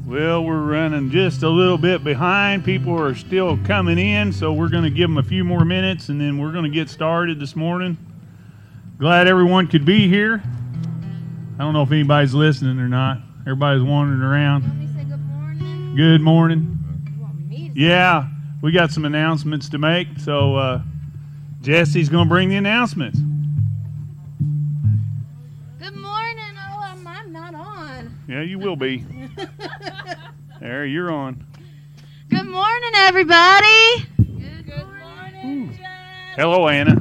Well, we're running just a little bit behind. People are still coming in, so we're going to give them a few more minutes, and then we're going to get started this morning. Glad everyone could be here. I don't know if anybody's listening or not. Everybody's wandering around. Let me say good morning. Good morning. You want me to Yeah, we got some announcements to make, so Jesse's going to bring the announcements. Good morning. Oh, I'm not on. Yeah, you will be. There, you're on. Good morning, everybody. Good morning, Jess. Hello, Anna.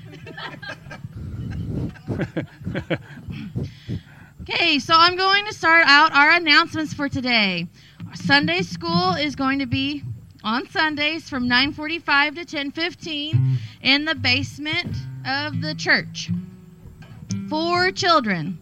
Okay, so I'm going to start out our announcements for today. Sunday school is going to be on Sundays from 9:45 to 10:15 in the basement of the church for children.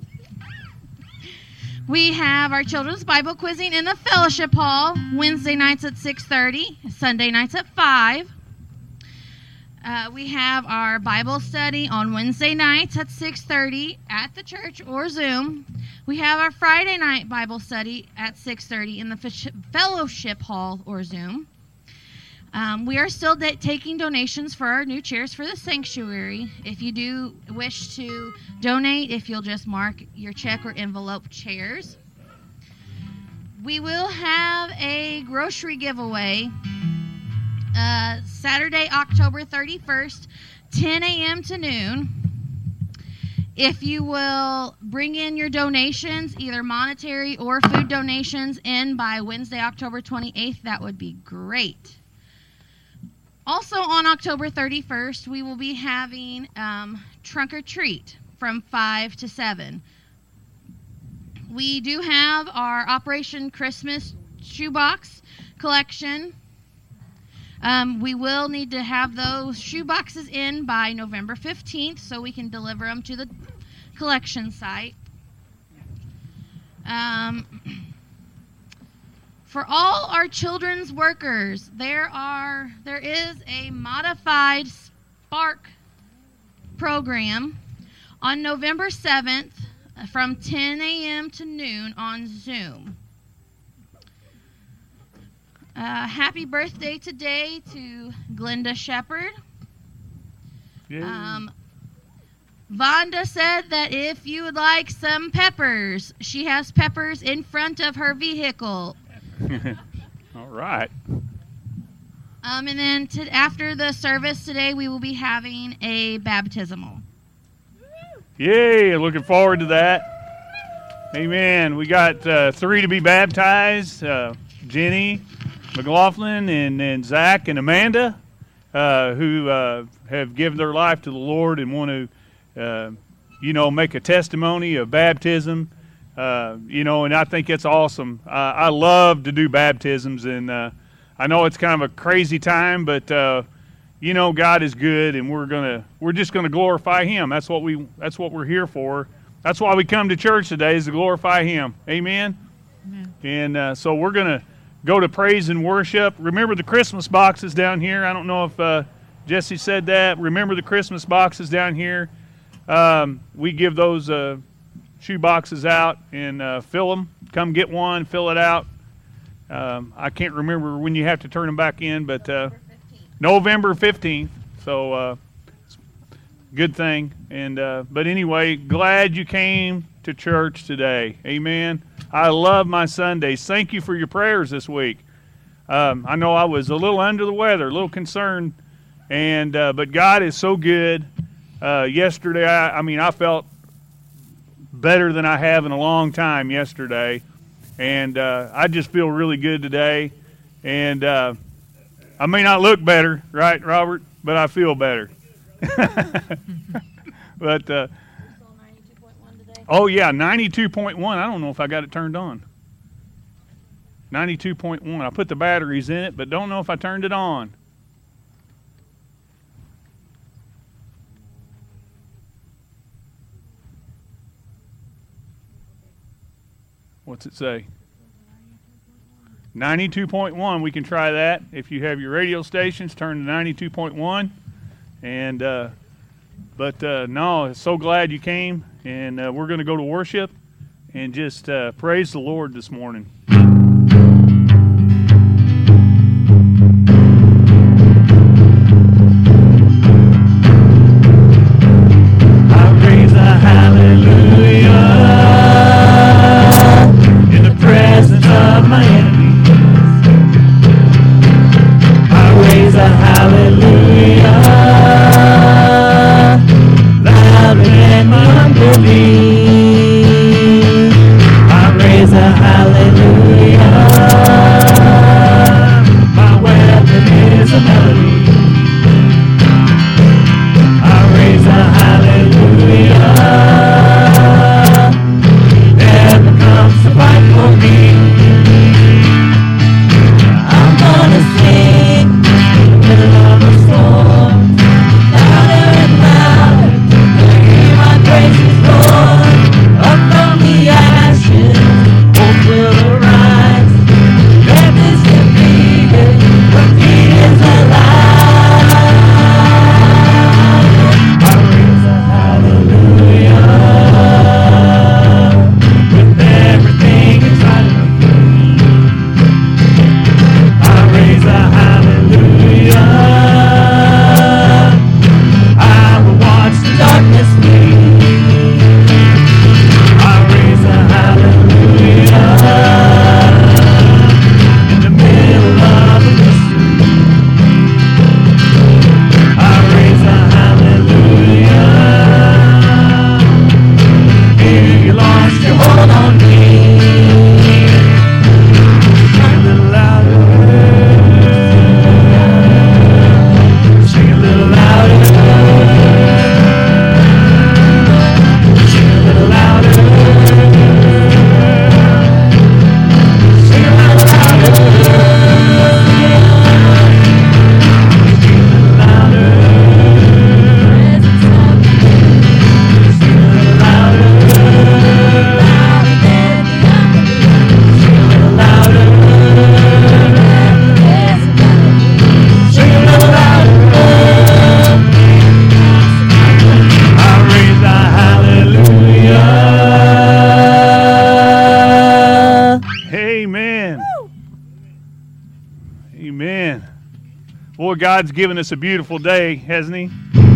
We have our children's Bible quizzing in the fellowship hall Wednesday nights at 6:30, Sunday nights at 5. We have our Bible study on Wednesday nights at 6:30 at the church or Zoom. We have our Friday night Bible study at 6:30 in the fellowship hall or Zoom. We are still taking donations for our new chairs for the sanctuary. If you do wish to donate, if you'll just mark your check or envelope chairs. We will have a grocery giveaway Saturday, October 31st, 10 a.m. to noon. If you will bring in your donations, either monetary or food donations, in by Wednesday, October 28th, that would be great. Also on October 31st, we will be having Trunk or Treat from 5 to 7. We do have our Operation Christmas shoebox collection. We will need to have those shoe boxes in by November 15th so we can deliver them to the collection site. For all our children's workers, there is a modified Spark program on November 7th from 10 a.m. to noon on Zoom. Happy birthday today to Glenda Shepard. Vonda said that if you would like some peppers, she has peppers in front of her vehicle. All right. And then after the service today, we will be having a baptismal. Yay, looking forward to that. Amen. We got 3 to be baptized, Jenny, McLaughlin, and Zach and Amanda, who have given their life to the Lord and want to, make a testimony of baptism. And I think it's awesome. I love to do baptisms, and I know it's kind of a crazy time, but God is good, and we're just gonna glorify Him. That's what we're here for. That's why we come to church today, is to glorify Him. Amen. Amen. And so we're gonna go to praise and worship. Remember the Christmas boxes down here. I don't know if Jesse said that. Remember the Christmas boxes down here. We give those shoe boxes out and fill them. Come get one, fill it out. I can't remember when you have to turn them back in, but November 15th. So good thing. And but anyway, glad you came to church today. Amen. I love my Sundays. Thank you for your prayers this week. I know I was a little under the weather, a little concerned, and but God is so good. Yesterday, I felt better than I have in a long time yesterday, and I just feel really good today. And I may not look better, right, Robert? But I feel better. But oh yeah, 92.1. I don't know if I got it turned on. 92.1. I put the batteries in it, but don't know if I turned it on. What's it say? 92.1. We can try that. If you have your radio stations, turn to 92.1. And no, so glad you came. And we're going to go to worship and just praise the Lord this morning. Amen. Amen. Boy, God's given us a beautiful day, hasn't He?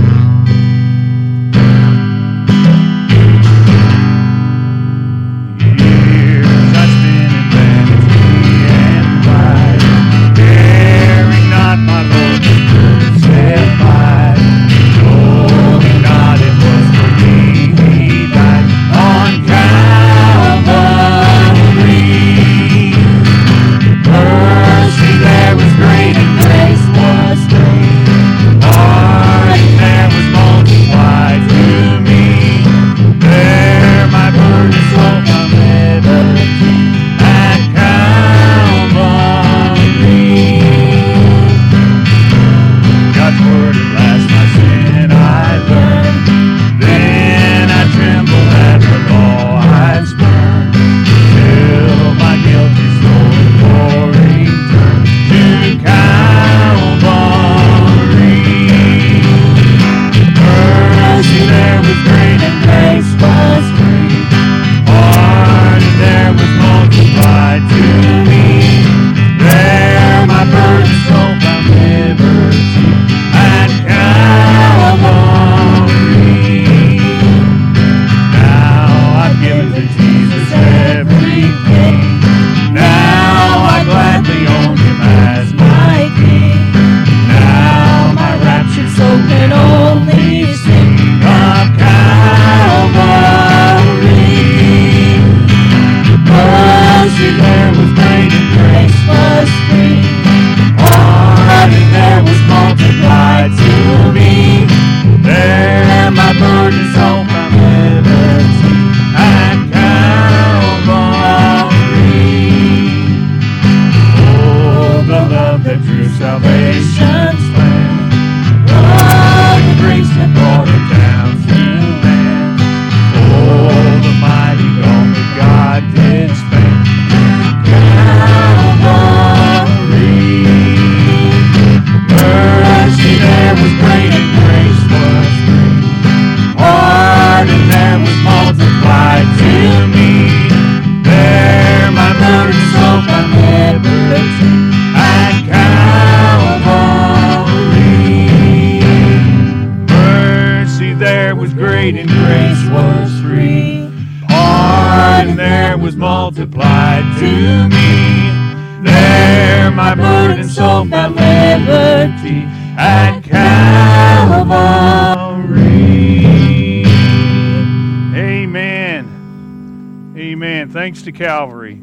Thanks to Calvary.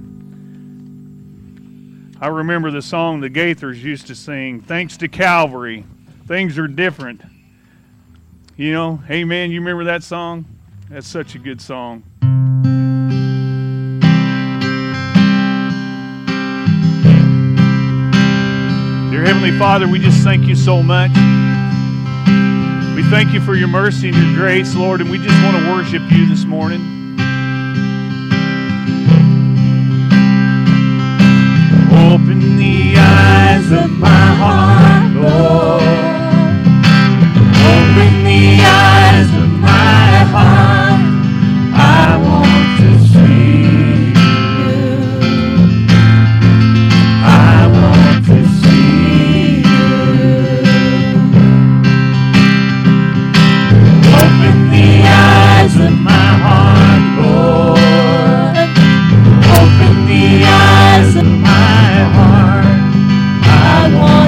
I remember the song the Gaithers used to sing, thanks to Calvary, things are different. You know, amen, you remember that song? That's such a good song. Dear Heavenly Father, we just thank you so much. We thank you for your mercy and your grace, Lord, and we just want to worship you this morning. Open the eyes of my heart, Lord. Open the eyes of my heart. I want to see you. I want to see you. Open the eyes of my heart, Lord. Open the eyes of my heart. I want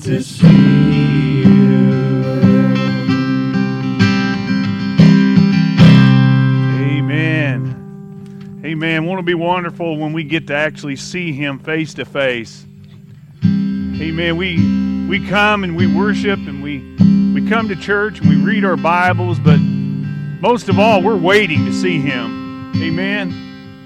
to see you. Amen. Amen. Won't it be wonderful when we get to actually see Him face to face? Amen. We come and we worship and we come to church and we read our Bibles, but most of all, we're waiting to see Him. Amen.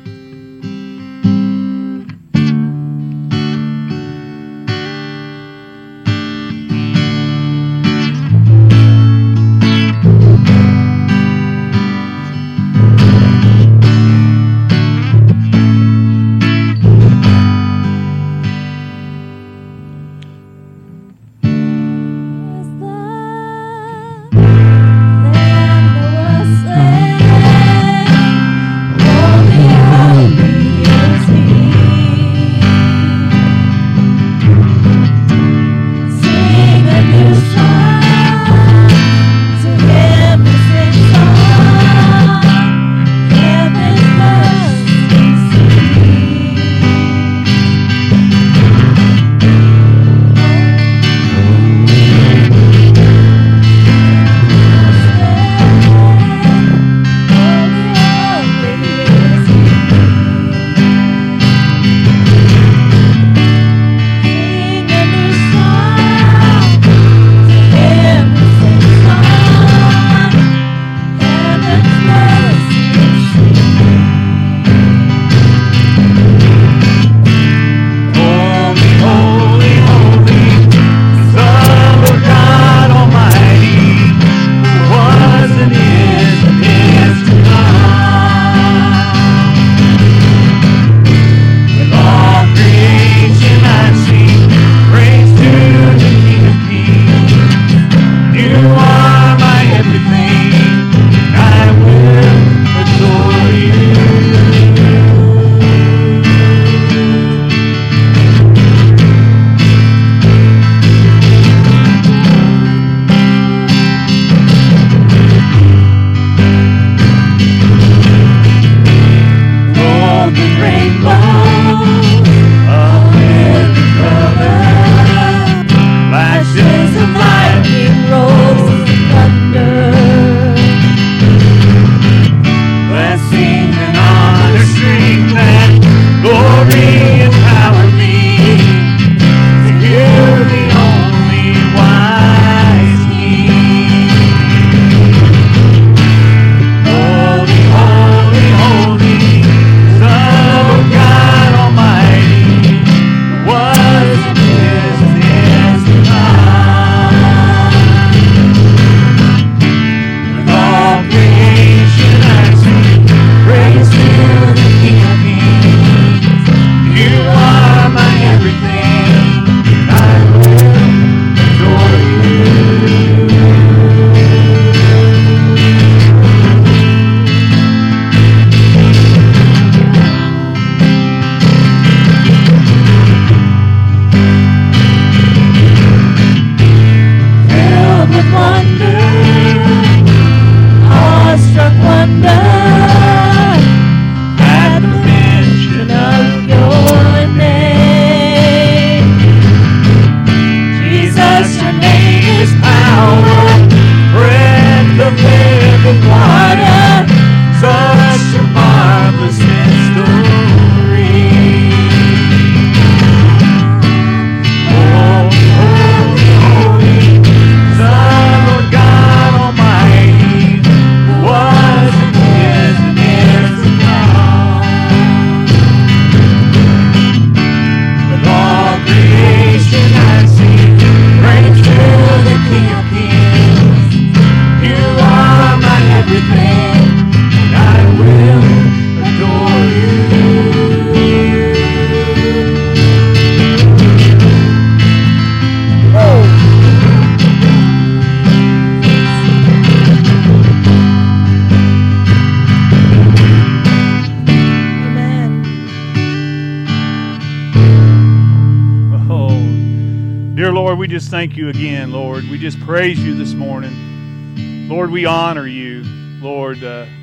Lord, we just thank you again, Lord. We just praise you this morning. Lord, we honor you. Lord,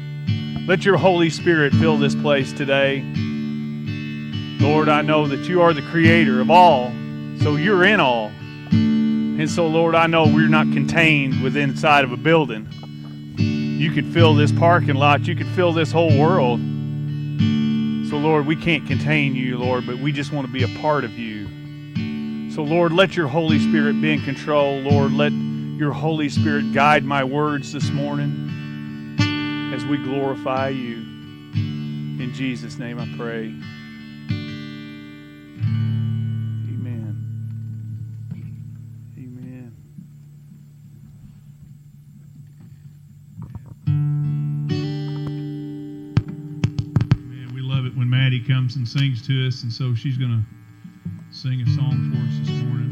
let your Holy Spirit fill this place today. Lord, I know that you are the creator of all, so you're in all. And so, Lord, I know we're not contained within inside of a building. You could fill this parking lot. You could fill this whole world. So, Lord, we can't contain you, Lord, but we just want to be a part of you. So, Lord, let your Holy Spirit be in control. Lord, let your Holy Spirit guide my words this morning as we glorify you. In Jesus' name I pray. Amen. Amen. Man, we love it when Maddie comes and sings to us, and so she's going to sing a song for us this morning.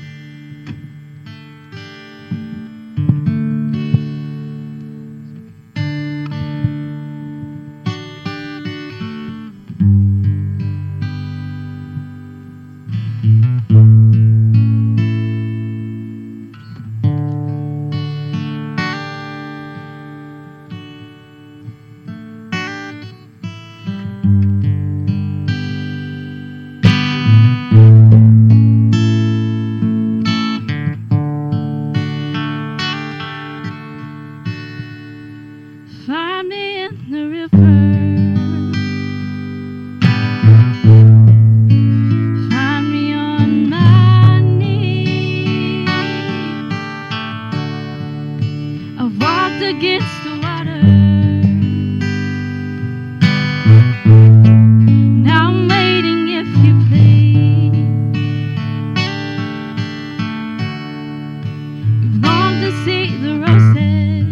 Find me in the river. Find me on my knees. I've walked against the water. Now I'm waiting if you please. You've longed to see the roses.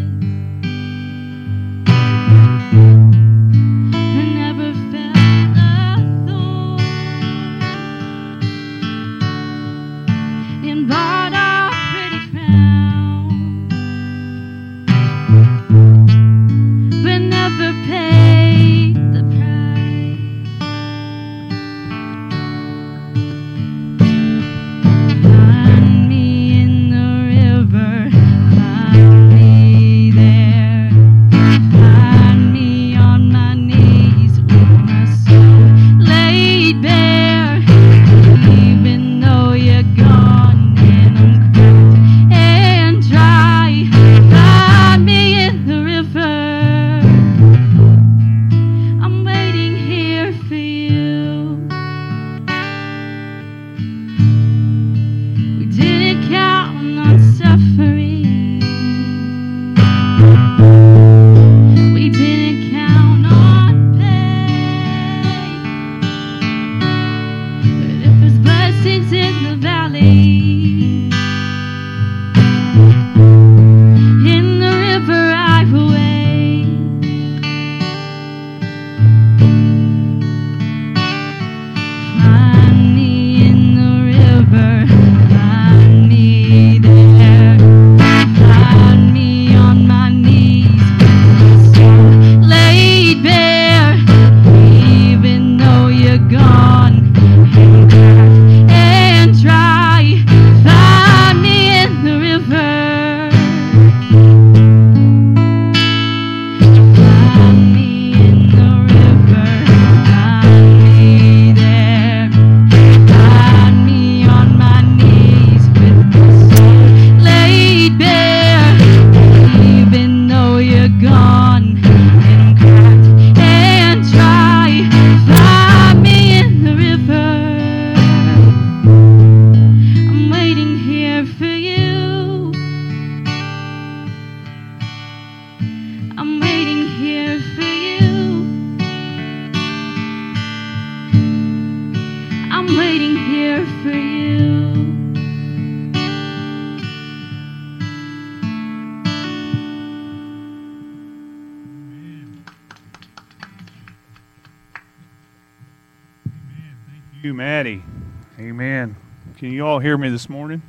You, Maddie. Amen. Can you all hear me this morning?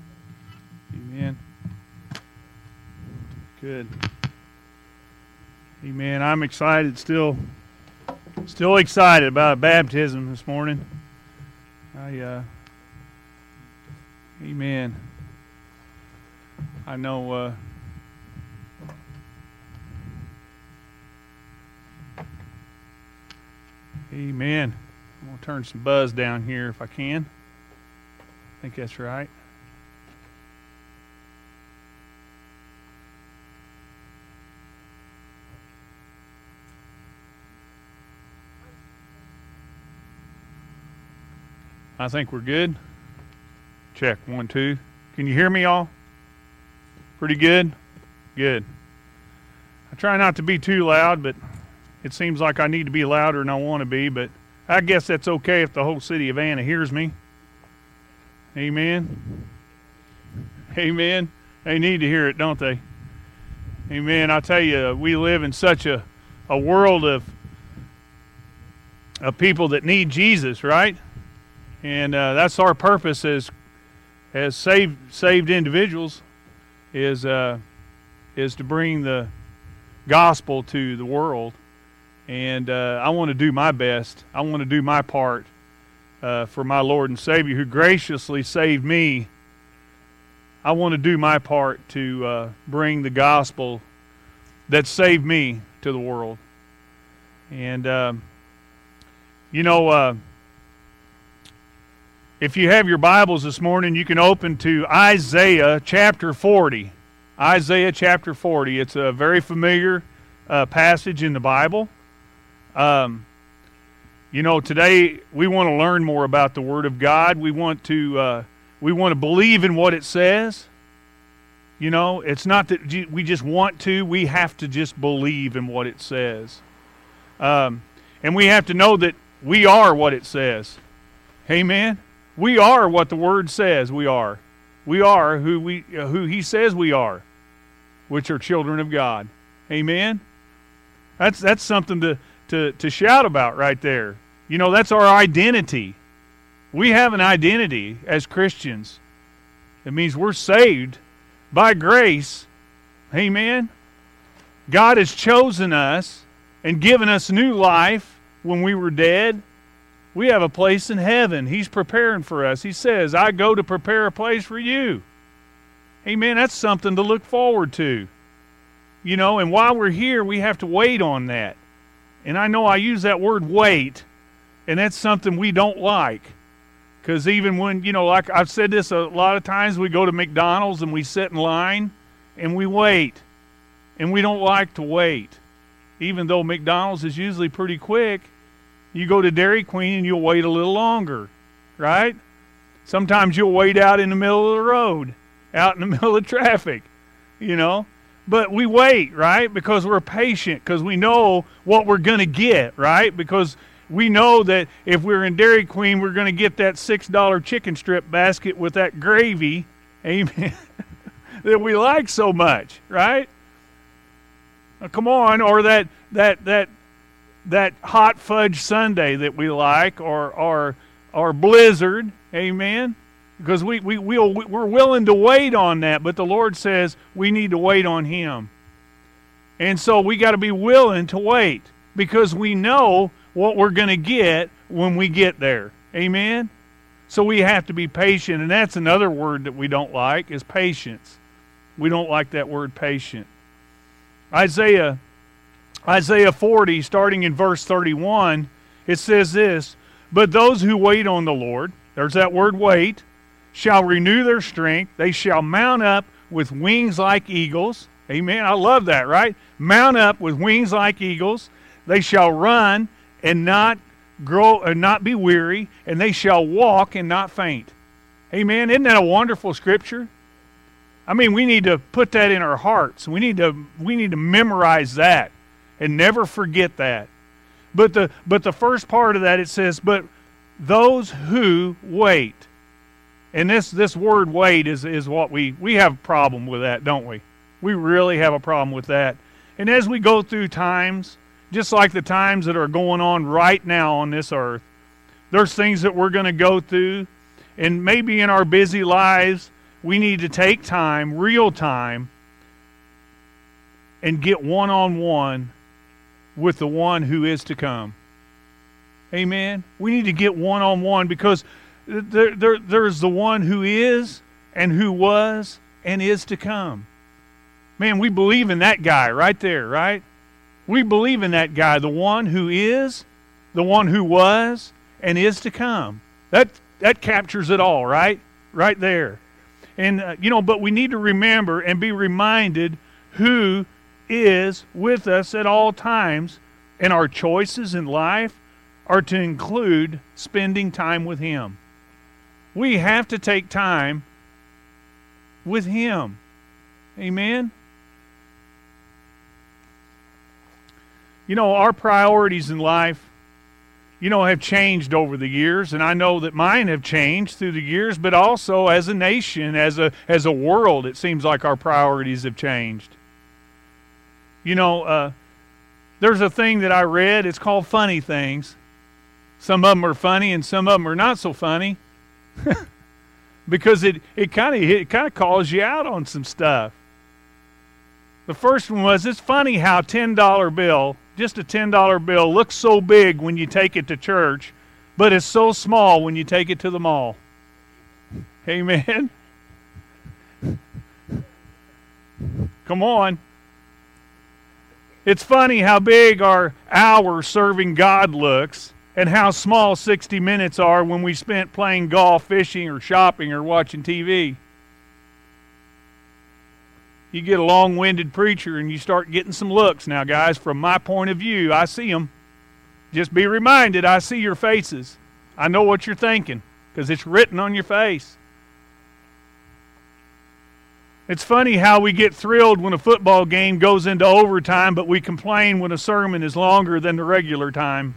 Amen. Good. Amen. I'm excited, still excited about a baptism this morning. Amen. I know. Amen. I'm going to turn some buzz down here if I can. I think that's right. I think we're good. Check, 1, 2. Can you hear me all? Pretty good? Good. I try not to be too loud, but it seems like I need to be louder than I want to be, but I guess that's okay if the whole city of Anna hears me. Amen. Amen. They need to hear it, don't they? Amen. I tell you, we live in such a world of people that need Jesus, right? And that's our purpose as saved individuals is to bring the gospel to the world. And I want to do my best. I want to do my part for my Lord and Savior who graciously saved me. I want to do my part to bring the gospel that saved me to the world. And, if you have your Bibles this morning, you can open to Isaiah chapter 40. Isaiah chapter 40. It's a very familiar passage in the Bible. Today we want to learn more about the Word of God. We want to believe in what it says. It's not that we just want to. We have to just believe in what it says. And we have to know that we are what it says. Amen? We are what the Word says we are. We are who He says we are, which are children of God. Amen? That's something to shout about right there. That's our identity. We have an identity as Christians. It means we're saved by grace. Amen? God has chosen us and given us new life when we were dead. We have a place in heaven. He's preparing for us. He says, I go to prepare a place for you. Amen? That's something to look forward to. And while we're here, we have to wait on that. And I know I use that word wait, and that's something we don't like. Because even when, like I've said this a lot of times, we go to McDonald's and we sit in line and we wait. And we don't like to wait. Even though McDonald's is usually pretty quick, you go to Dairy Queen and you'll wait a little longer, right? Sometimes you'll wait out in the middle of the road, out in the middle of traffic, But we wait, right? Because we're patient, because we know what we're going to get, right? Because we know that if we're in Dairy Queen, we're going to get that $6 chicken strip basket with that gravy, amen, that we like so much, right? Now, come on, or that hot fudge sundae that we like, or Blizzard, amen. Because we're willing to wait on that, but the Lord says we need to wait on Him. And so we got to be willing to wait because we know what we're going to get when we get there. Amen? So we have to be patient, and that's another word that we don't like is patience. We don't like that word patient. Isaiah 40, starting in verse 31, it says this, but those who wait on the Lord, there's that word wait, shall renew their strength. They shall mount up with wings like eagles. Amen. I love that, right? Mount up with wings like eagles. They shall run and not grow and not be weary, and they shall walk and not faint. Amen. Isn't that a wonderful scripture? I mean, we need to put that in our hearts. We need to memorize that and never forget that. But the first part of that, it says, but those who wait. And this word wait is what we have a problem with that, don't we? We really have a problem with that. And as we go through times, just like the times that are going on right now on this earth, there's things that we're going to go through. And maybe in our busy lives, we need to take time, real time, and get one-on-one with the one who is to come. Amen? We need to get one-on-one because there's the one who is and who was and is to come. Man, we believe in that guy right there, right? We believe in that guy, the one who is, the one who was, and is to come. That captures it all, right? Right there. And, but we need to remember and be reminded who is with us at all times, and our choices in life are to include spending time with Him. We have to take time with Him. Amen? You know, our priorities in life, have changed over the years, and I know that mine have changed through the years, but also as a nation, as a world, it seems like our priorities have changed. There's a thing that I read, it's called funny things. Some of them are funny and some of them are not so funny. Because it kind of calls you out on some stuff. The first one was, it's funny how $10 bill, just a $10 bill, looks so big when you take it to church, but it's so small when you take it to the mall. Amen? Come on. It's funny how big our hour serving God looks and how small 60 minutes are when we spent playing golf, fishing, or shopping, or watching TV. You get a long-winded preacher and you start getting some looks. Now, guys, from my point of view, I see them. Just be reminded, I see your faces. I know what you're thinking because it's written on your face. It's funny how we get thrilled when a football game goes into overtime, but we complain when a sermon is longer than the regular time.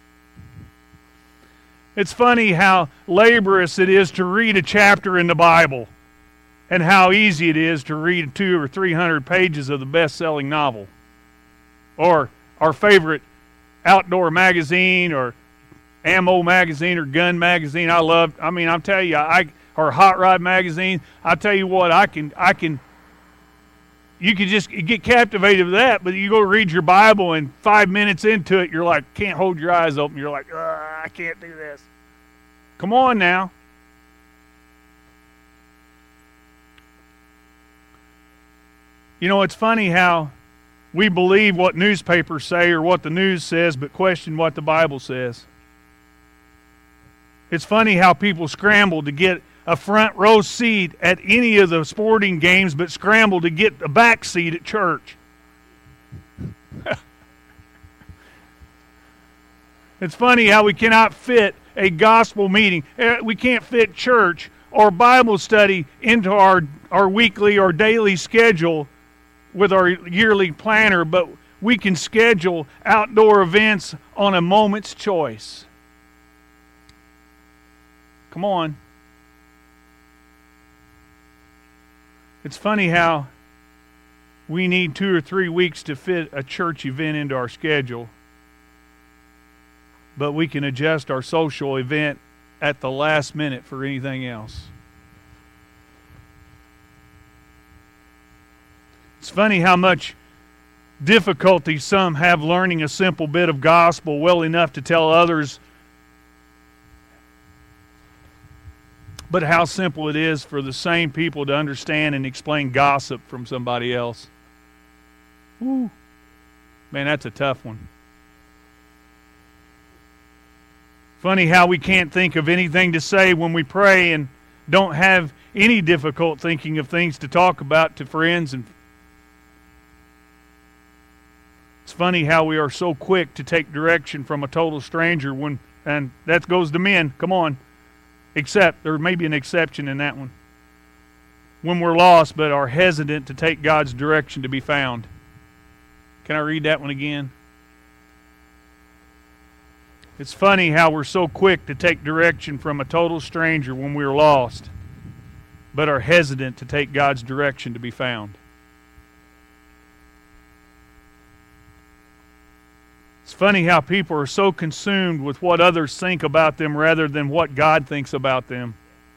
It's funny how laborious it is to read a chapter in the Bible and how easy it is to read 200 or 300 pages of the best-selling novel or our favorite outdoor magazine or ammo magazine or gun magazine. I'm telling you, or hot rod magazine. I tell you what, you can just get captivated with that, but you go read your Bible and 5 minutes into it, you're like, can't hold your eyes open. You're like, I can't do this. Come on now. It's funny how we believe what newspapers say or what the news says, but question what the Bible says. It's funny how people scramble to get a front row seat at any of the sporting games, but scramble to get a back seat at church. It's funny how we cannot fit a gospel meeting. We can't fit church or Bible study into our weekly or daily schedule with our yearly planner, but we can schedule outdoor events on a moment's choice. Come on. It's funny how we need 2 or 3 weeks to fit a church event into our schedule, but we can adjust our social event at the last minute for anything else. It's funny how much difficulty some have learning a simple bit of gospel well enough to tell others, but how simple it is for the same people to understand and explain gossip from somebody else. Woo. Man, that's a tough one. Funny how we can't think of anything to say when we pray and don't have any difficult thinking of things to talk about to friends. And it's funny how we are so quick to take direction from a total stranger and that goes to men. Come on. Except, there may be an exception in that one. When we're lost but are hesitant to take God's direction to be found. Can I read that one again? It's funny how we're so quick to take direction from a total stranger when we're lost, but are hesitant to take God's direction to be found. It's funny how people are so consumed with what others think about them rather than what God thinks about them.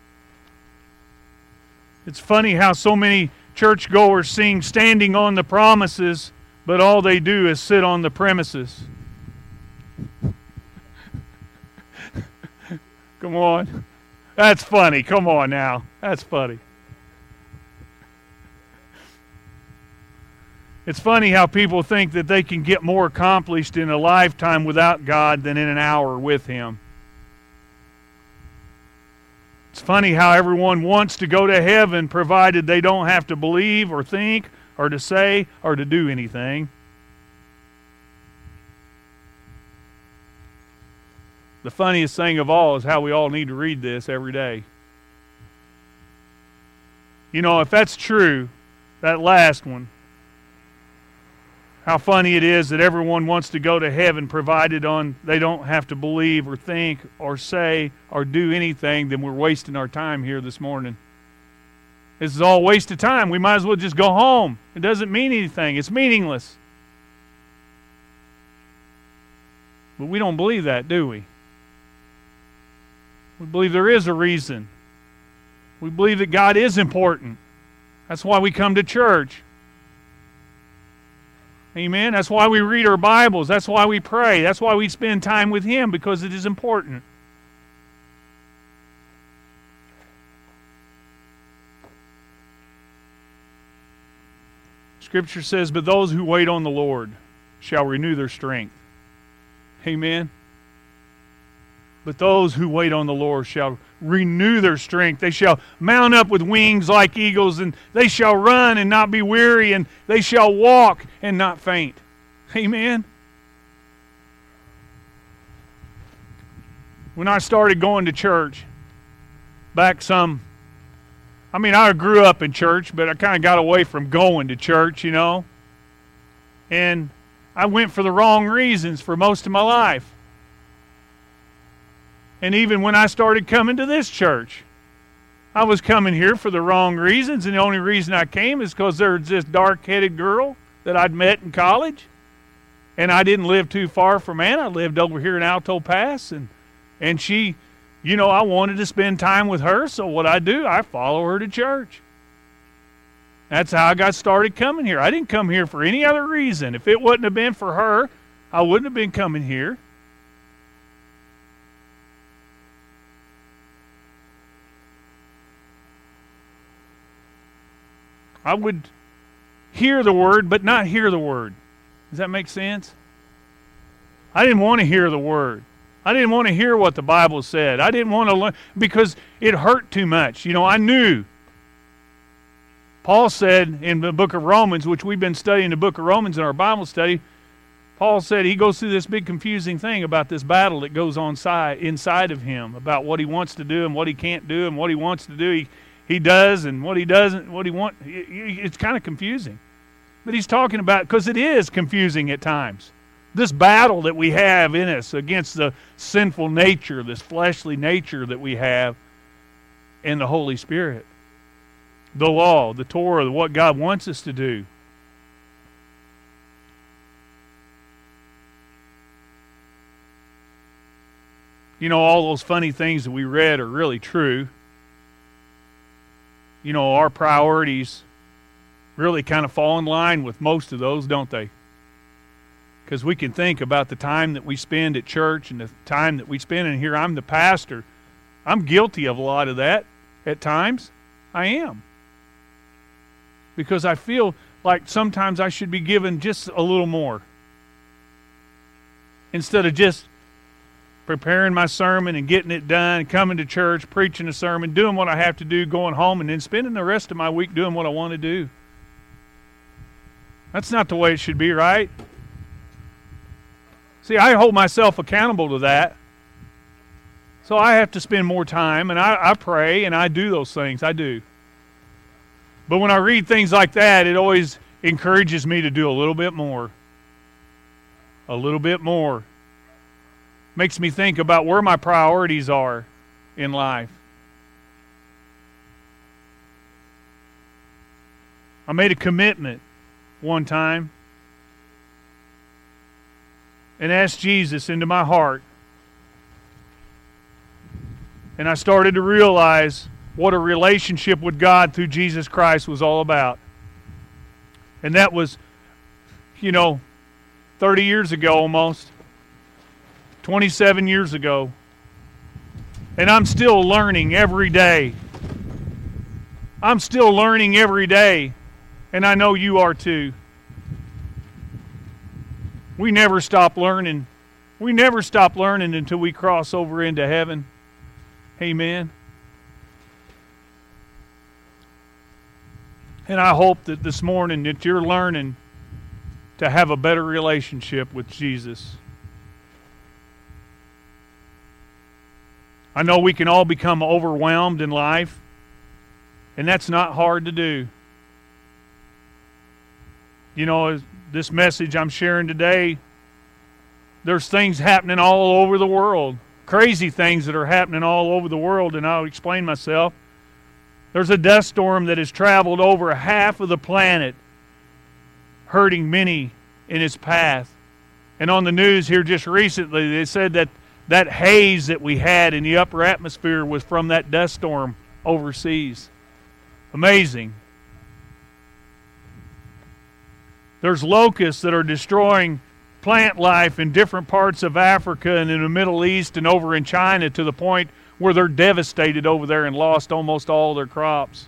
It's funny how so many churchgoers sing standing on the promises, but all they do is sit on the premises. Come on. That's funny. Come on now. That's funny. It's funny how people think that they can get more accomplished in a lifetime without God than in an hour with Him. It's funny how everyone wants to go to heaven provided they don't have to believe or think or to say or to do anything. The funniest thing of all is how we all need to read this every day. You know, if that's true, that last one, how funny it is that everyone wants to go to heaven provided they don't have to believe or think or say or do anything, then we're wasting our time here this morning. This is all a waste of time. We might as well just go home. It doesn't mean anything. It's meaningless. But we don't believe that, do we? We believe there is a reason. We believe that God is important. That's why we come to church. Amen? That's why we read our Bibles. That's why we pray. That's why we spend time with Him, because it is important. Scripture says, "But those who wait on the Lord shall renew their strength." Amen? But those who wait on the Lord shall renew their strength. They shall mount up with wings like eagles, and they shall run and not be weary, and they shall walk and not faint. Amen? When I started going to church, I grew up in church, but I kind of got away from going to church, you know. And I went for the wrong reasons for most of my life. And even when I started coming to this church, I was coming here for the wrong reasons, and the only reason I came is because there was this dark-headed girl that I'd met in college, and I didn't live too far from Anna. I lived over here in Alto Pass, and she, you know, I wanted to spend time with her, so what I do, I follow her to church. That's how I got started coming here. I didn't come here for any other reason. If it wouldn't have been for her, I wouldn't have been coming here. I would hear the word, but not hear the word. Does that make sense? I didn't want to hear the word. I didn't want to hear what the Bible said. I didn't want to learn because it hurt too much. You know, I knew. Paul said in the book of Romans, which we've been studying the book of Romans in our Bible study, Paul said he goes through this big confusing thing about this battle that goes on inside of him, about what he wants to do and what he can't do, and what he wants to do he does, and what he doesn't, what he wants. It's kind of confusing. But he's talking about, because it is confusing at times, this battle that we have in us against the sinful nature, this fleshly nature that we have, and the Holy Spirit. The law, the Torah, what God wants us to do. You know, all those funny things that we read are really true. You know, our priorities really kind of fall in line with most of those, don't they? Because we can think about the time that we spend at church and the time that we spend in here. I'm the pastor. I'm guilty of a lot of that at times. I am. Because I feel like sometimes I should be given just a little more. Instead of just preparing my sermon and getting it done, coming to church, preaching a sermon, doing what I have to do, going home, and then spending the rest of my week doing what I want to do. That's not the way it should be, right? See, I hold myself accountable to that. So I have to spend more time, and I pray, and I do those things. I do. But when I read things like that, it always encourages me to do a little bit more. A little bit more. Makes me think about where my priorities are in life. I made a commitment one time and asked Jesus into my heart. And I started to realize what a relationship with God through Jesus Christ was all about. And that was, 30 years ago almost. 27 years ago. And I'm still learning every day. I'm still learning every day. And I know you are too. We never stop learning. We never stop learning until we cross over into heaven. Amen. And I hope that this morning that you're learning to have a better relationship with Jesus. I know we can all become overwhelmed in life. And that's not hard to do. You know, this message I'm sharing today, there's things happening all over the world. Crazy things that are happening all over the world, and I'll explain myself. There's a dust storm that has traveled over half of the planet, hurting many in its path. And on the news here just recently, they said that that haze that we had in the upper atmosphere was from that dust storm overseas. Amazing. There's locusts that are destroying plant life in different parts of Africa and in the Middle East and over in China to the point where they're devastated over there and lost almost all their crops.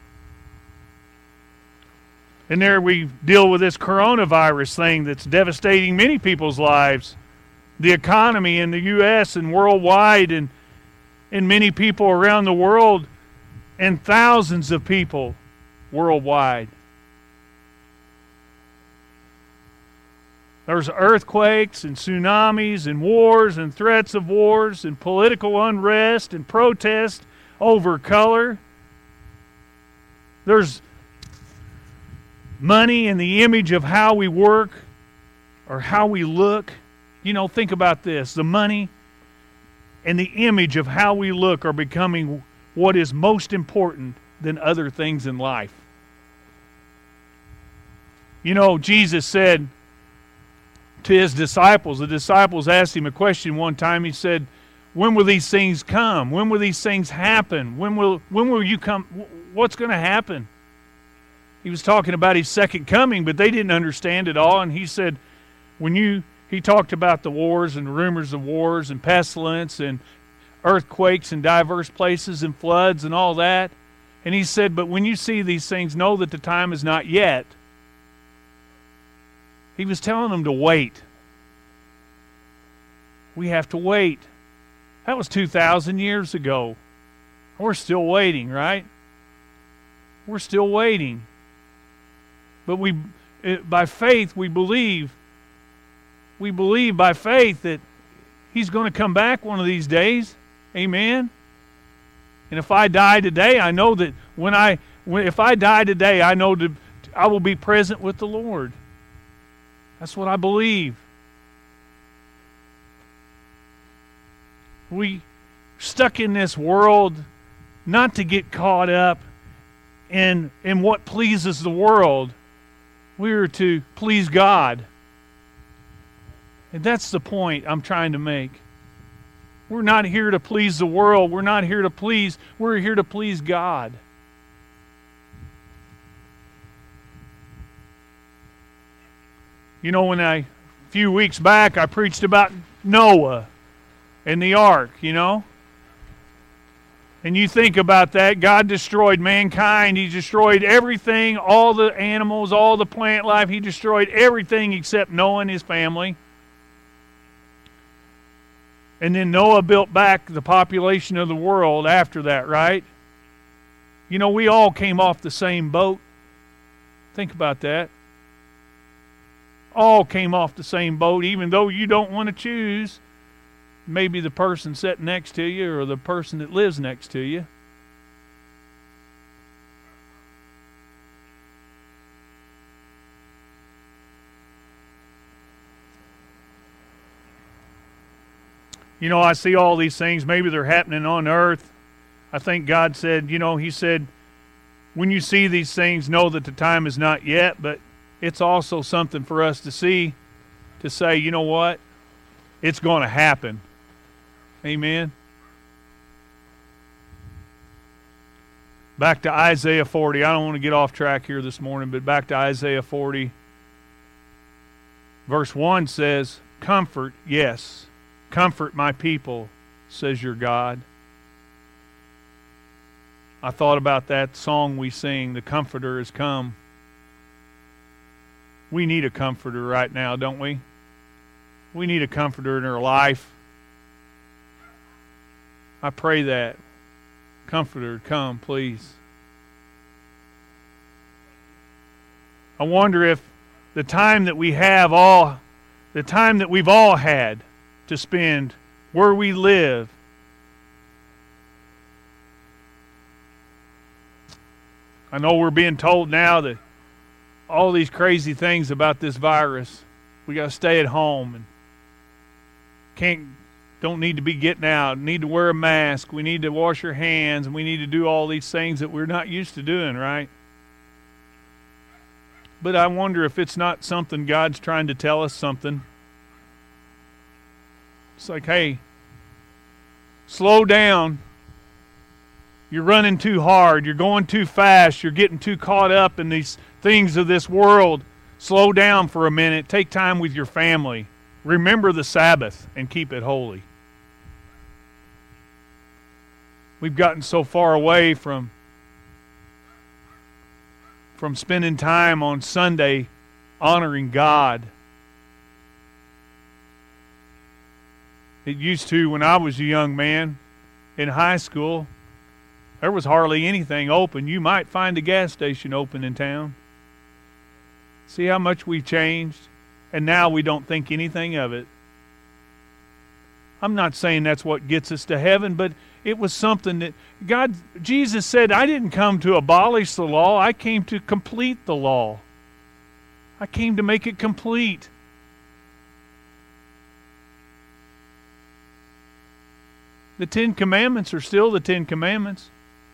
And there we deal with this coronavirus thing that's devastating many people's lives, the economy in the U.S. and worldwide, and many people around the world, and thousands of people worldwide. There's earthquakes and tsunamis and wars and threats of wars and political unrest and protest over color. There's money in the image of how we work or how we look. You know, think about this. The money and the image of how we look are becoming what is most important than other things in life. You know, Jesus said to his disciples, the disciples asked him a question one time. He said, when will these things come? When will these things happen? When will you come? What's going to happen? He was talking about his second coming, but they didn't understand it all. And he said, he talked about the wars and rumors of wars and pestilence and earthquakes in diverse places and floods and all that. And he said, but when you see these things, know that the time is not yet. He was telling them to wait. We have to wait. That was 2,000 years ago. We're still waiting, right? We're still waiting. But by faith, we believe. We believe by faith that he's going to come back one of these days. Amen? And if I die today, I know that if I die today, I know that I will be present with the Lord. That's what I believe. We stuck in this world not to get caught up in what pleases the world. We are to please God. And that's the point I'm trying to make. We're not here to please the world. We're here to please God. You know, a few weeks back I preached about Noah and the ark, you know. And you think about that, God destroyed mankind. He destroyed everything, all the animals, all the plant life. He destroyed everything except Noah and his family. And then Noah built back the population of the world after that, right? You know, we all came off the same boat. Think about that. All came off the same boat, even though you don't want to choose maybe the person sitting next to you or the person that lives next to you. You know, I see all these things. Maybe they're happening on earth. I think God said, He said, when you see these things, know that the time is not yet, but it's also something for us to see, to say, you know what? It's going to happen. Amen. Back to Isaiah 40. I don't want to get off track here this morning, but back to Isaiah 40. Verse 1 says, comfort, yes, comfort my people, says your God. I thought about that song we sing, The Comforter Has Come. We need a comforter right now, don't we? We need a comforter in our life. I pray that. Comforter, come, please. I wonder if the time that we have the time that we've all had to spend where we live, I know we're being told now that all these crazy things about this virus. We got to stay at home and don't need to be getting out. Need to wear a mask. We need to wash our hands, and we need to do all these things that we're not used to doing, right? But I wonder if it's not something God's trying to tell us something. It's like, hey, slow down. You're running too hard. You're going too fast. You're getting too caught up in these things of this world. Slow down for a minute. Take time with your family. Remember the Sabbath and keep it holy. We've gotten so far away from spending time on Sunday honoring God. It used to, when I was a young man in high school, there was hardly anything open. You might find a gas station open in town. See how much we've changed? And now we don't think anything of it. I'm not saying that's what gets us to heaven, but it was something that Jesus said, I didn't come to abolish the law. I came to complete the law. I came to make it complete. The 10 Commandments are still the 10 Commandments.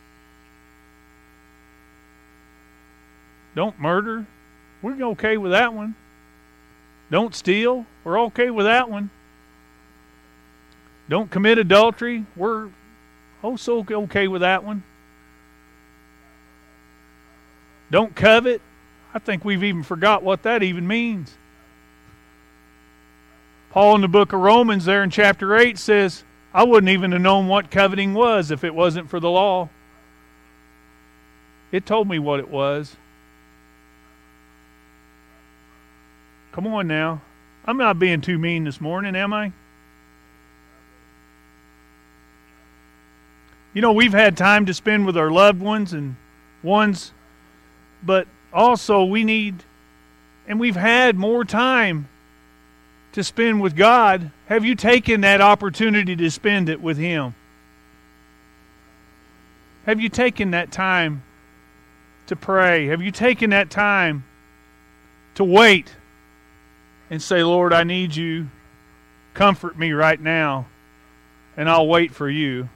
Don't murder. We're okay with that one. Don't steal. We're okay with that one. Don't commit adultery. We're so okay with that one. Don't covet. I think we've even forgot what that even means. Paul in the book of Romans there in chapter 8 says, I wouldn't even have known what coveting was if it wasn't for the law. It told me what it was. Come on now. I'm not being too mean this morning, am I? You know, we've had time to spend with our loved ones but also we've had more time to spend with God. Have you taken that opportunity to spend it with Him? Have you taken that time to pray? Have you taken that time to wait and say, Lord, I need you. Comfort me right now, and I'll wait for you.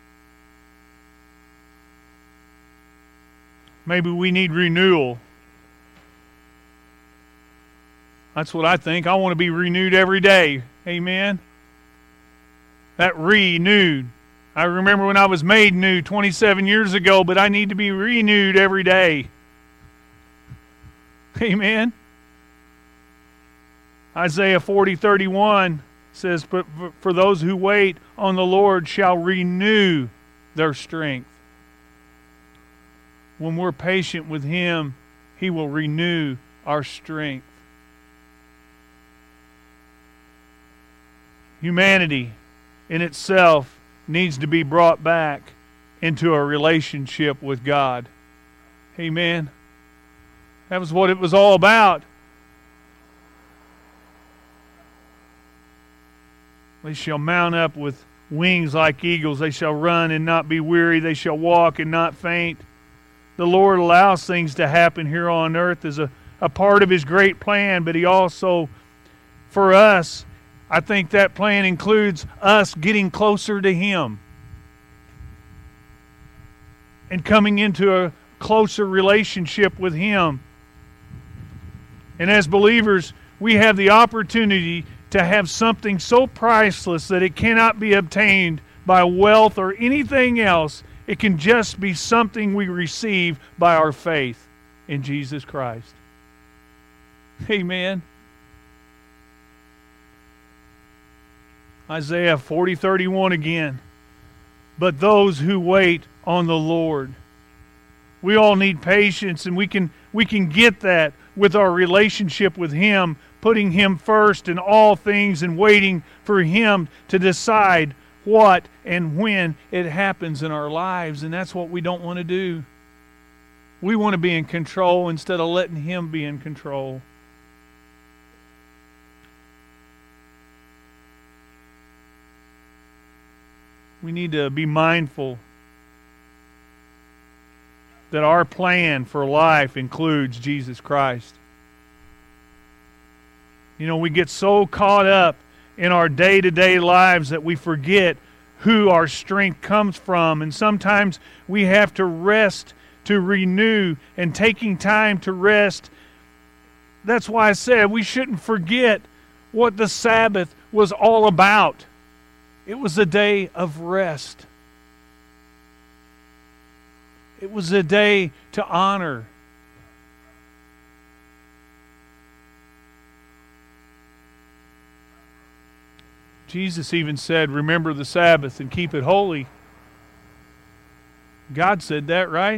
Maybe we need renewal. That's what I think. I want to be renewed every day. Amen. That renewed. I remember when I was made new 27 years ago, but I need to be renewed every day. Amen. Isaiah 40:31 says, "But for those who wait on the Lord shall renew their strength." When we're patient with Him, He will renew our strength. Humanity in itself needs to be brought back into a relationship with God. Amen. That was what it was all about. They shall mount up with wings like eagles. They shall run and not be weary. They shall walk and not faint. The Lord allows things to happen here on earth as a part of His great plan, but He also, for us, I think that plan includes us getting closer to Him and coming into a closer relationship with Him. And as believers, we have the opportunity to have something so priceless that it cannot be obtained by wealth or anything else. It can just be something we receive by our faith in Jesus Christ. Amen. Isaiah 40:31 again. But those who wait on the Lord. We all need patience, and we can get that with our relationship with Him, putting Him first in all things and waiting for Him to decide what and when it happens in our lives. And that's what we don't want to do. We want to be in control instead of letting Him be in control. We need to be mindful that our plan for life includes Jesus Christ. You know, we get so caught up in our day-to-day lives that we forget who our strength comes from. And sometimes we have to rest to renew, and taking time to rest. That's why I said we shouldn't forget what the Sabbath was all about. It was a day of rest. It was a day to honor. Jesus even said, remember the Sabbath and keep it holy. God said that, right?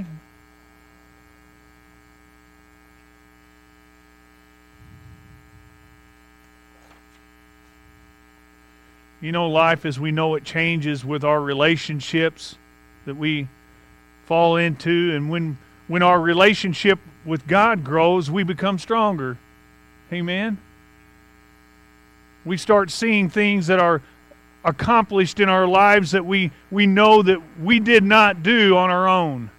You know, life as we know it changes with our relationships that we fall into, and when our relationship with God grows, we become stronger. Amen? We start seeing things that are accomplished in our lives that we know that we did not do on our own.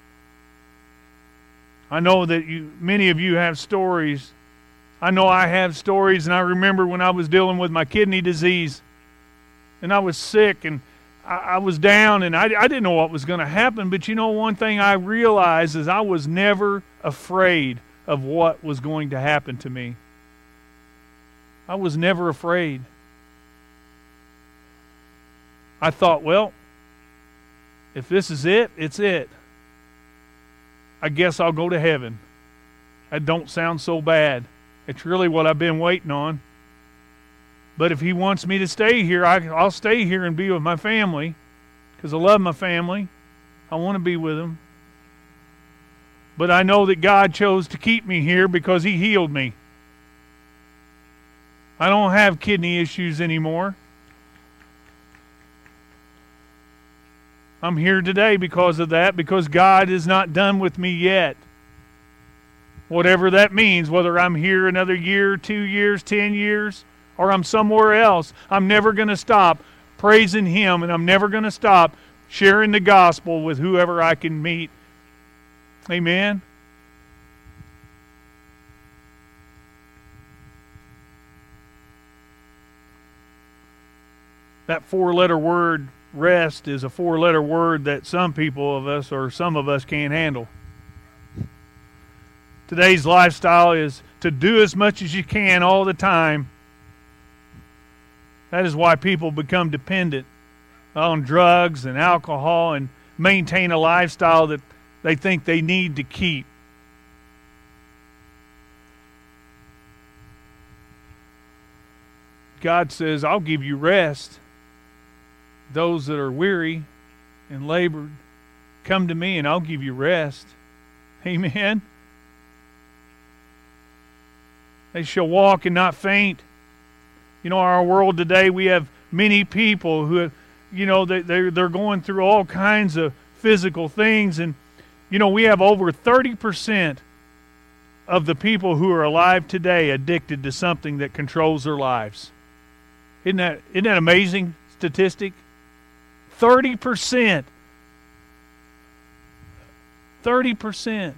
I know that many of you have stories. I know I have stories, and I remember when I was dealing with my kidney disease, and I was sick, and I was down, and I didn't know what was going to happen. But you know, one thing I realized is I was never afraid of what was going to happen to me. I was never afraid. I thought, well, if this is it, it's it. I guess I'll go to heaven. That don't sound so bad. It's really what I've been waiting on. But if He wants me to stay here, I'll stay here and be with my family, because I love my family. I want to be with them. But I know that God chose to keep me here because He healed me. I don't have kidney issues anymore. I'm here today because of that, because God is not done with me yet. Whatever that means, whether I'm here another year, 2 years, 10 years, or I'm somewhere else, I'm never going to stop praising Him, and I'm never going to stop sharing the gospel with whoever I can meet. Amen? That four-letter word, rest, is a four-letter word that some of us can't handle. Today's lifestyle is to do as much as you can all the time. That is why people become dependent on drugs and alcohol and maintain a lifestyle that they think they need to keep. God says, I'll give you rest. Those that are weary and labored, come to me and I'll give you rest. Amen. They shall walk and not faint. You know, our world today, we have many people who, you know, they're going through all kinds of physical things. And, you know, we have over 30% of the people who are alive today addicted to something that controls their lives. Isn't that an amazing statistic? 30%. 30%.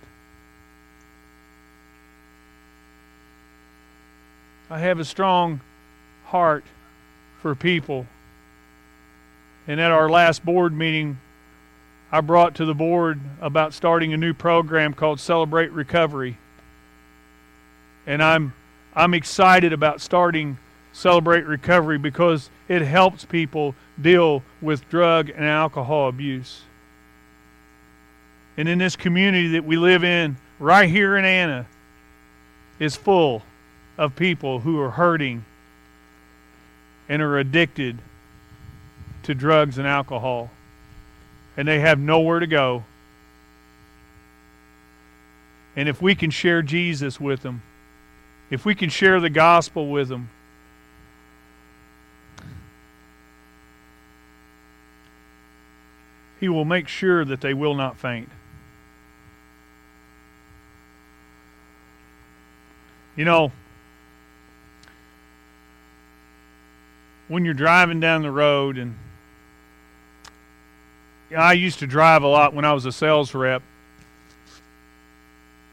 I have a strong heart for people. And at our last board meeting, I brought to the board about starting a new program called Celebrate Recovery. And I'm excited about starting Celebrate Recovery because it helps people deal with drug and alcohol abuse. And in this community that we live in, right here in Anna, is full of people who are hurting and are addicted to drugs and alcohol. And they have nowhere to go. And if we can share Jesus with them, if we can share the gospel with them, He will make sure that they will not faint. You know, when you're driving down the road, and I used to drive a lot when I was a sales rep,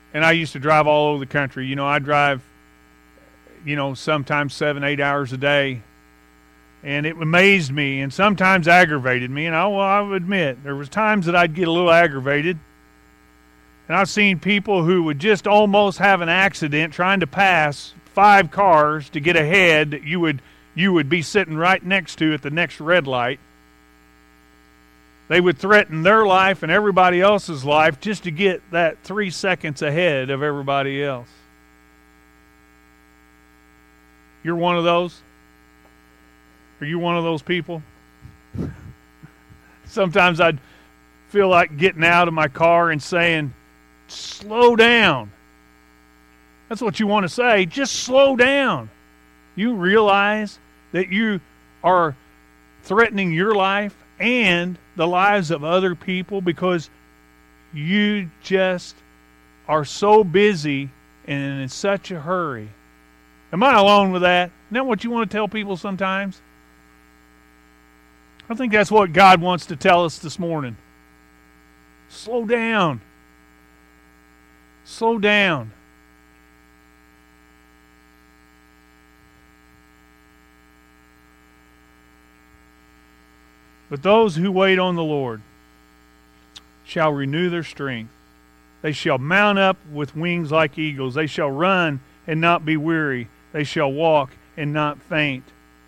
And I used to drive all over the country. I drive, sometimes 7-8 hours a day. And it amazed me and sometimes aggravated me. And I would admit, there was times that I'd get a little aggravated. And I've seen people who would just almost have an accident trying to pass 5 cars to get ahead that you would be sitting right next to at the next red light. They would threaten their life and everybody else's life just to get that 3 seconds ahead of everybody else. You're one of those? Are you one of those people? Sometimes I'd feel like getting out of my car and saying, slow down. That's what you want to say. Just slow down. You realize that you are threatening your life and the lives of other people because you just are so busy and in such a hurry. Am I alone with that? Isn't that what you want to tell people sometimes? I think that's what God wants to tell us this morning. Slow down. Slow down. But those who wait on the Lord shall renew their strength. They shall mount up with wings like eagles. They shall run and not be weary. They shall walk and not faint.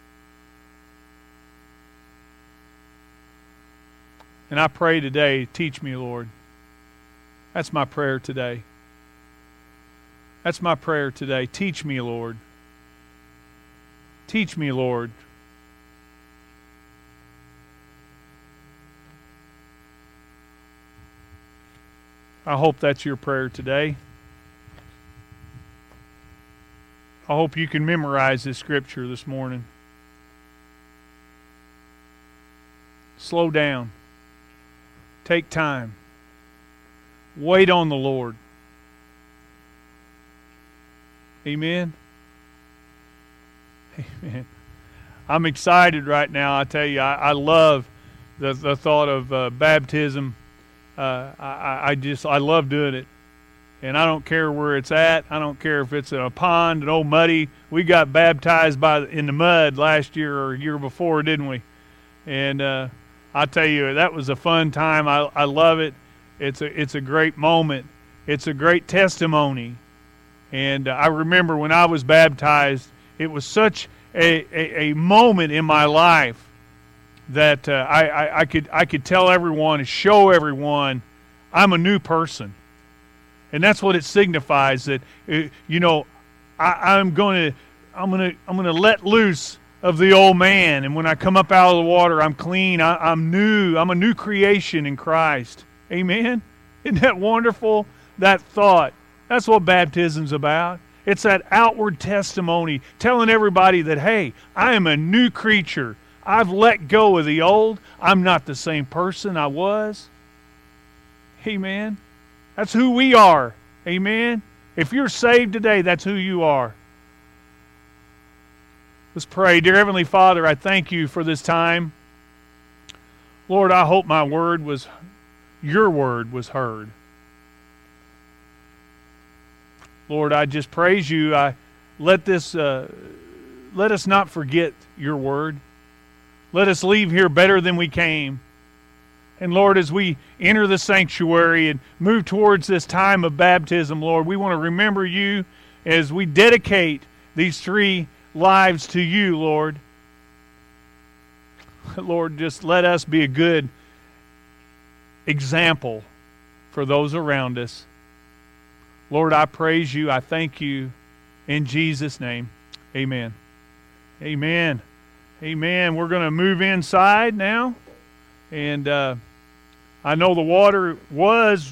And I pray today, teach me, Lord. That's my prayer today. That's my prayer today. Teach me, Lord. Teach me, Lord. I hope that's your prayer today. I hope you can memorize this scripture this morning. Slow down. Take time. Wait on the Lord. Amen. Amen. I'm excited right now. I tell you, I love the thought of baptism. I love doing it. And I don't care where it's at. I don't care if it's in a pond, an old muddy. We got baptized in the mud last year or year before, didn't we? And I tell you, that was a fun time. I love it. It's a great moment. It's a great testimony. And I remember when I was baptized, it was such a moment in my life that I could tell everyone and show everyone I'm a new person. And that's what it signifies, that I'm going to let loose of the old man, and when I come up out of the water, I'm clean. I'm new. I'm a new creation in Christ. Amen. Isn't that wonderful? That thought. That's what baptism's about. It's that outward testimony, telling everybody that, hey, I am a new creature. I've let go of the old. I'm not the same person I was. Amen. That's who we are. Amen. If you're saved today, that's who you are. Let's pray. Dear Heavenly Father, I thank you for this time. Lord, I hope your word was heard. Lord, I just praise you. Let us not forget your word. Let us leave here better than we came. And Lord, as we enter the sanctuary and move towards this time of baptism, Lord, we want to remember you as we dedicate these 3 lives to you, Lord. Lord, just let us be a good example for those around us. Lord, I praise you. I thank you. In Jesus' name, amen. Amen. Amen. We're going to move inside now. And I know the water was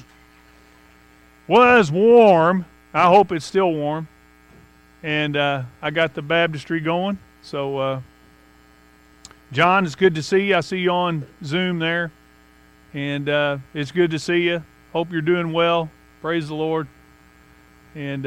warm. I hope it's still warm. And I got the baptistry going. So, John, it's good to see you. I see you on Zoom there. And it's good to see you. Hope you're doing well. Praise the Lord. And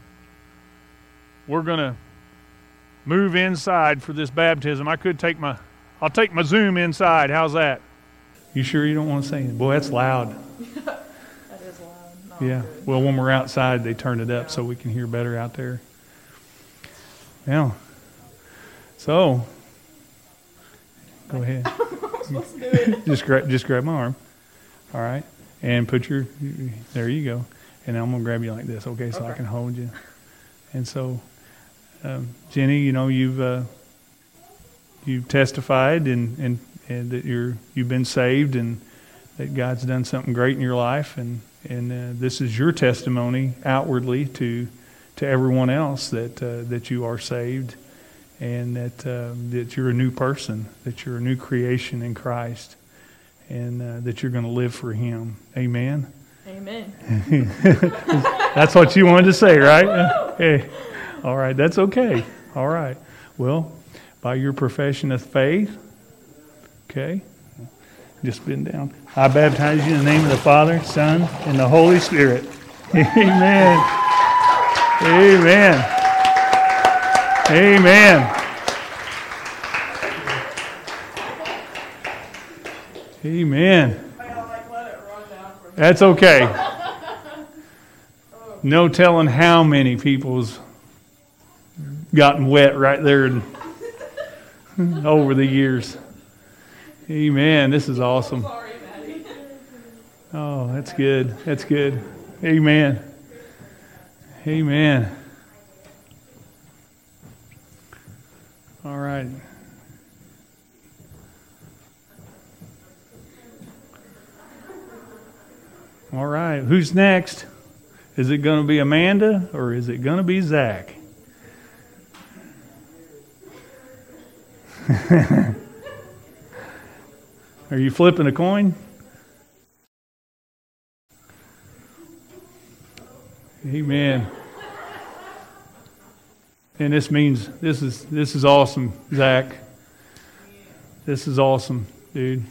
we're going to move inside for this baptism. I'll take my Zoom inside. How's that? You sure you don't want to say it? Boy, that's loud. That is loud. Yeah. Well, when we're outside, they turn it up so we can hear better out there. Yeah. So, go ahead. Just grab my arm. All right. And put there you go. And I'm going to grab you like this, okay, so I can hold you. And so, Jenny, you've testified and that you've been saved and that God's done something great in your life, and this is your testimony outwardly to everyone else that you are saved, and that you're a new person, that you're a new creation in Christ, and that you're going to live for Him. Amen. Amen. That's what you wanted to say, right? Hey, all right, that's okay. All right. Well, by your profession of faith, okay, just bend down. I baptize you in the name of the Father, Son, and the Holy Spirit. Amen. Amen. Amen. Amen. That's okay. No telling how many people's gotten wet right there over the years. Amen. This is awesome. Oh, that's good. That's good. Amen. Amen. All right. All right. Who's next? Is it going to be Amanda or is it going to be Zach? Are you flipping a coin? Amen. And this means this is awesome, Zach. This is awesome, dude.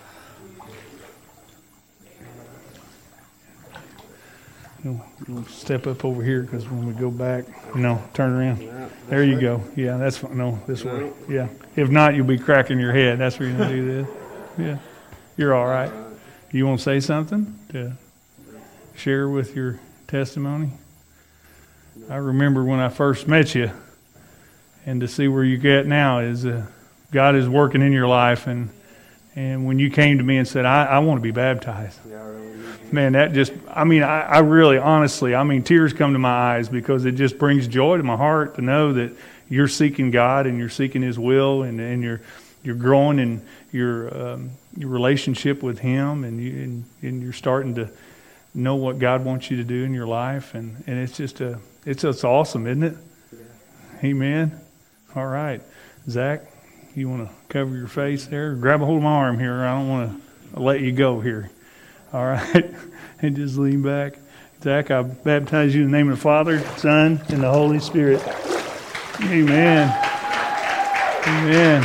We'll step up over here because when we go back, turn around. There you go. Yeah, that's fine. No, this way. Yeah. If not, you'll be cracking your head. That's where you're going to do this. Yeah. You're all right. You want to say something to share with your testimony? I remember when I first met you, and to see where you get now is God is working in your life, and when you came to me and said, I want to be baptized. Man, that just, I really, honestly, tears come to my eyes because it just brings joy to my heart to know that you're seeking God and you're seeking His will, and you're growing in your relationship with Him, and you're starting to know what God wants you to do in your life, and it's just it's awesome, isn't it? Yeah. Amen. All right, Zach, you want to cover your face there? Grab a hold of my arm here. I don't want to let you go here. All right, and just lean back. Zach, I baptize you in the name of the Father, Son, and the Holy Spirit. Amen. Amen.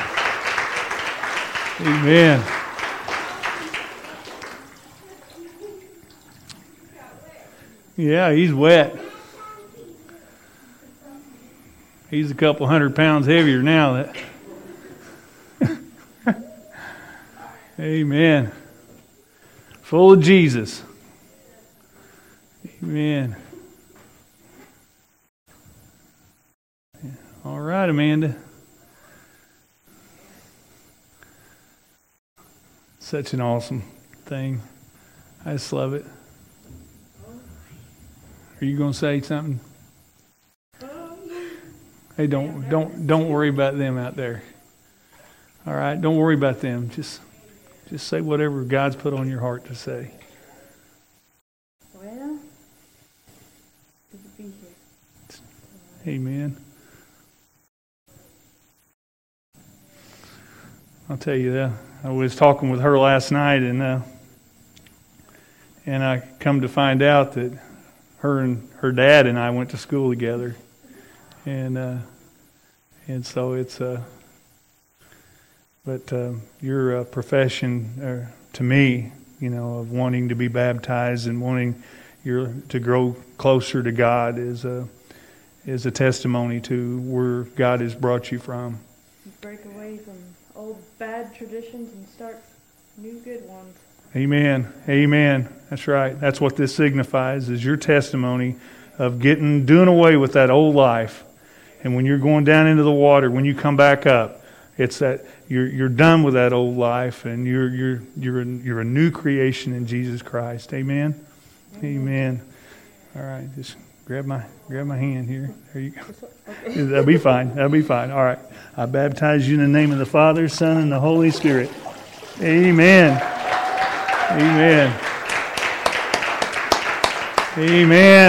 Amen. Yeah, he's wet. He's a couple 100 pounds heavier now. Amen. Full of Jesus. Amen. All right, Amanda. Such an awesome thing. I just love it. Are you going to say something? Hey, don't worry about them out there. All right, don't worry about them. Just say whatever God's put on your heart to say. Well, good to be here. Amen. I'll tell you that I was talking with her last night, and I come to find out that her and her dad and I went to school together, and so it's but your profession to me, of wanting to be baptized and wanting to grow closer to God is a testimony to where God has brought you from. You break away from old bad traditions and start new good ones. Amen. Amen. That's right. That's what this signifies, is your testimony of doing away with that old life. And when you're going down into the water, when you come back up, it's that you're done with that old life, and you're a new creation in Jesus Christ. Amen. Amen. All right, just grab my hand here. There you go. That'll be fine. That'll be fine. All right. I baptize you in the name of the Father, Son, and the Holy Spirit. Amen. Amen. Amen.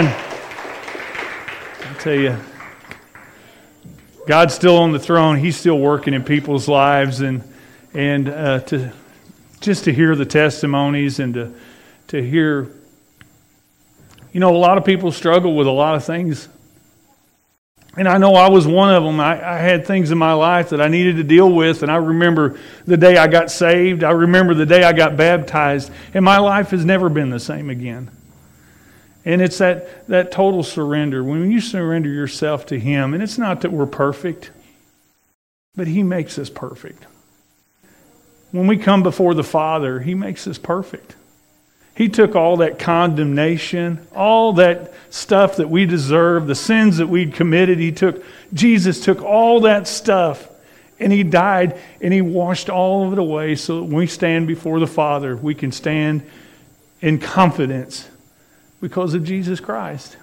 I tell you, God's still on the throne. He's still working in people's lives, and to hear the testimonies and to hear. You know, a lot of people struggle with a lot of things. And I know I was one of them. I had things in my life that I needed to deal with. And I remember the day I got saved. I remember the day I got baptized. And my life has never been the same again. And it's that total surrender. When you surrender yourself to Him, and it's not that we're perfect, but He makes us perfect. When we come before the Father, He makes us perfect. He took all that condemnation, all that stuff that we deserve, the sins that we'd committed. Jesus took all that stuff, and He died, and He washed all of it away, so that when we stand before the Father, we can stand in confidence because of Jesus Christ.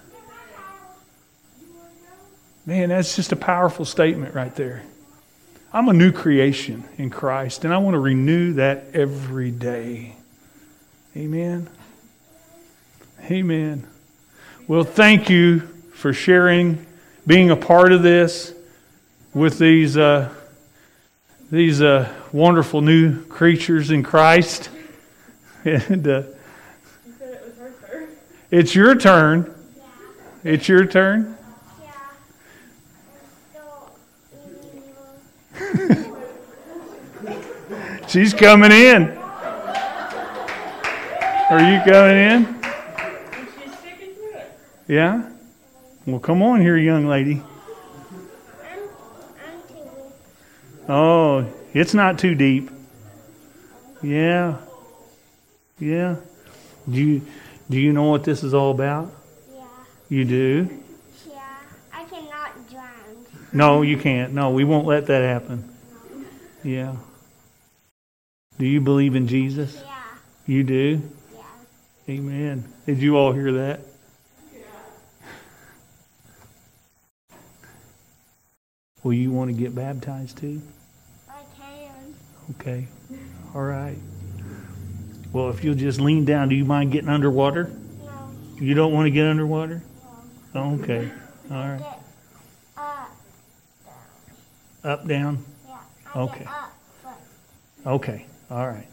Man, that's just a powerful statement right there. I'm a new creation in Christ, and I want to renew that every day. Amen. Amen. Well, thank you for sharing, being a part of this with these wonderful new creatures in Christ. And You said it was her turn. it's your turn. It's your turn. She's coming in. Are you coming in? And she's sticking to it. Yeah? Well, come on here, young lady. Oh, it's not too deep. Yeah. Yeah. Do you know what this is all about? Yeah, You do? yeah. I cannot drown. No, you can't. No, we won't let that happen. Yeah. Do you believe in Jesus? Yeah, You do? yeah. Amen. Did you all hear that? Well, you want to get baptized too? I can. Okay. All right. Well, if you'll just lean down, do you mind getting underwater? No, You don't want to get underwater? Oh, okay. All right. get up. Up, down? Yeah, Okay. get up. But Okay. All right.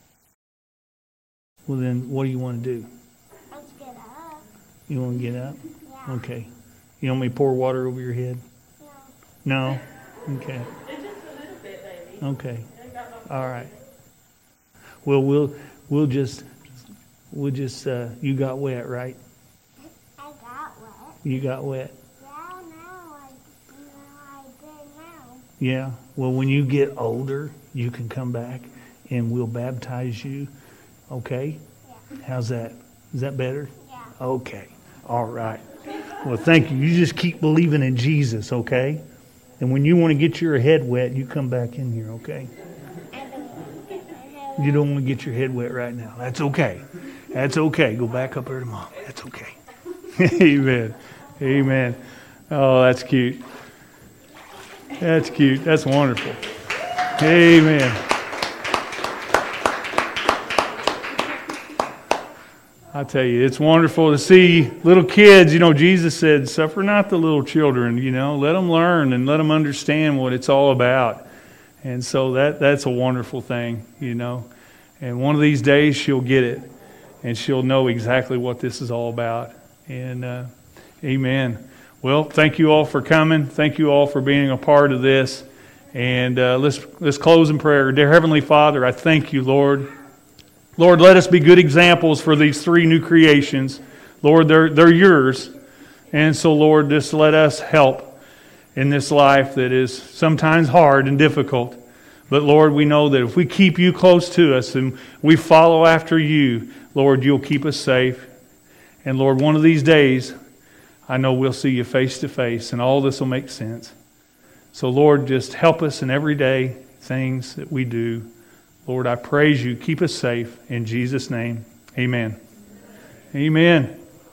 Well, then, what do you want to do? let's get up. You want to get up? Yeah. Okay. You want me to pour water over your head? No. No? Okay. It's just a little bit, baby. Okay. Ain't got no. All right. Well, we'll just you got wet, right? I got wet. You got wet. Yeah, now I did now. Yeah. Well, when you get older, you can come back and we'll baptize you. Okay? Yeah. How's that? Is that better? Yeah. Okay. All right. Well, thank you. You just keep believing in Jesus, okay? And when you want to get your head wet, you come back in here, okay? I don't get my hair. You don't want to get your head wet right now. That's okay. That's okay. Go back up there to Mom. That's okay. Amen. Amen. Oh, that's cute. That's cute. That's wonderful. Amen. I tell you, it's wonderful to see little kids. You know, Jesus said, suffer not the little children, you know. Let them learn and let them understand what it's all about. And so that's a wonderful thing, you know. And one of these days she'll get it. And she'll know exactly what this is all about. And amen. Well, thank you all for coming. Thank you all for being a part of this. And let's close in prayer. Dear Heavenly Father, I thank you, Lord. Lord, let us be good examples for these three new creations. Lord, they're yours. And so, Lord, just let us help in this life that is sometimes hard and difficult. But Lord, we know that if we keep you close to us and we follow after you, Lord, you'll keep us safe. And Lord, one of these days, I know we'll see you face to face and all this will make sense. So Lord, just help us in everyday things that we do. Lord, I praise you. Keep us safe. In Jesus' name, amen. Amen.